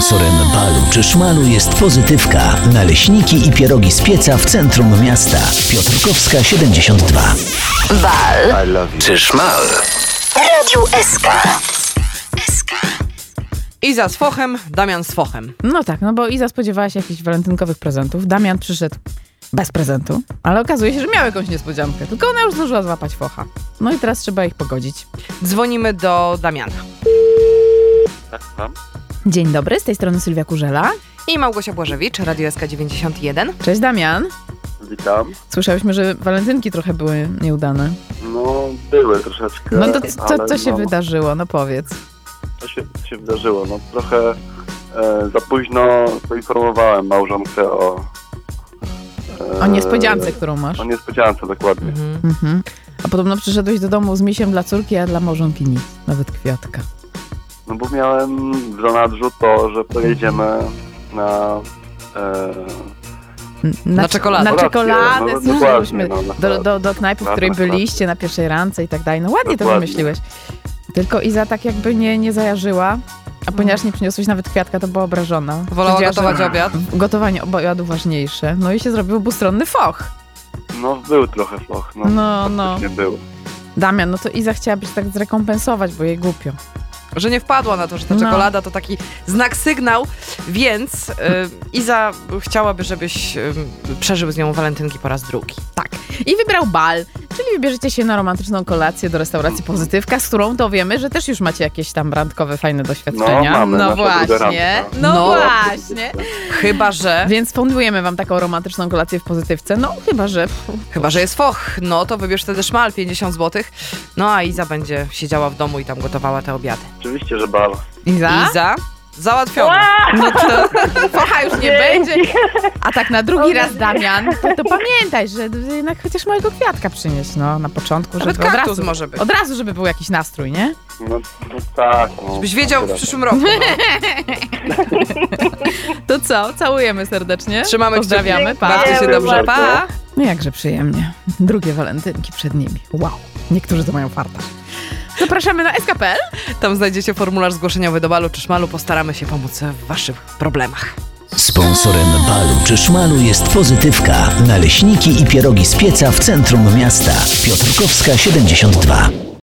Sponsorem balu czy szmalu jest Pozytywka. Naleśniki i pierogi z pieca w centrum miasta. Piotrkowska 72. Bal Czy szmal? Radiu SK. Iza z fochem, Damian z fochem. No tak, no bo Iza spodziewała się jakichś walentynkowych prezentów. Damian przyszedł bez prezentu, ale okazuje się, że miał jakąś niespodziankę. Tylko ona już zdążyła złapać focha. No i teraz trzeba ich pogodzić. Dzwonimy do Damiana. Tak, mam. Dzień dobry, z tej strony Sylwia Kurzela. I Małgosia Błażewicz, Radio SK 91. Cześć Damian. Witam. Słyszałyśmy, że walentynki trochę były nieudane. No, były troszeczkę. No to ale co się wydarzyło? No powiedz. Co się wydarzyło? No trochę za późno poinformowałem małżonkę O niespodziance, którą masz. o niespodziance, dokładnie. Mhm. A podobno przyszedłeś do domu z misiem dla córki, a dla małżonki nic. Nawet kwiatka. No bo miałem w zanadrzu to, że pojedziemy na Na czekoladę. Na Kolację, czekoladę, no, słyszałyśmy. dokładnie, no, Do knajpy, w której byliście na pierwszej randce i tak dalej. No ładnie to Dokładnie. wymyśliłeś. Tylko Iza tak jakby nie zajarzyła, a ponieważ nie przyniosłeś nawet kwiatka, to była obrażona. Wolała Powiedziała, gotować że obiad. Gotowanie obiadu ważniejsze. No i się zrobił obustronny foch. No był trochę floch. No. Faktycznie był. Damian, no to Iza chciała być tak zrekompensować, bo jej głupio. Że nie wpadła na to, że ta No. czekolada to taki znak, sygnał, więc Iza chciałaby, żebyś przeżył z nią walentynki po raz drugi. Tak. I wybrał bal, czyli wybierzecie się na romantyczną kolację do restauracji Pozytywka, z którą to wiemy, że też już macie jakieś tam randkowe, fajne doświadczenia. No, mamy, no nasza druga właśnie. randka. No No. właśnie. Chyba, że Więc fundujemy wam taką romantyczną kolację w Pozytywce. No chyba, że jest foch, no to wybierz wtedy szmal, 50 zł. No a Iza będzie siedziała w domu i tam gotowała te obiady. Oczywiście, że bal. Iza? Załatwione. No to focha już nie będzie. A tak na drugi raz, Damian, to pamiętaj, że jednak chociaż małego kwiatka przynieść, no, na początku, Nawet żeby kaktus może być. od razu, żeby był jakiś nastrój, nie? No tak. No, Byś wiedział w przyszłym roku. No. To co? Całujemy serdecznie. Trzymamy Pozdrawiamy, kciuki. pa. Bawcie się Dziękuję dobrze, pa. bardzo. No jakże przyjemnie. Drugie walentynki przed nimi. Wow. Niektórzy to mają farta. Zapraszamy na SK.pl. Tam znajdziecie formularz zgłoszeniowy do balu czy szmalu. Postaramy się pomóc w waszych problemach. Sponsorem balu czy szmalu jest Pozytywka. Naleśniki i pierogi z pieca w centrum miasta. Piotrkowska 72.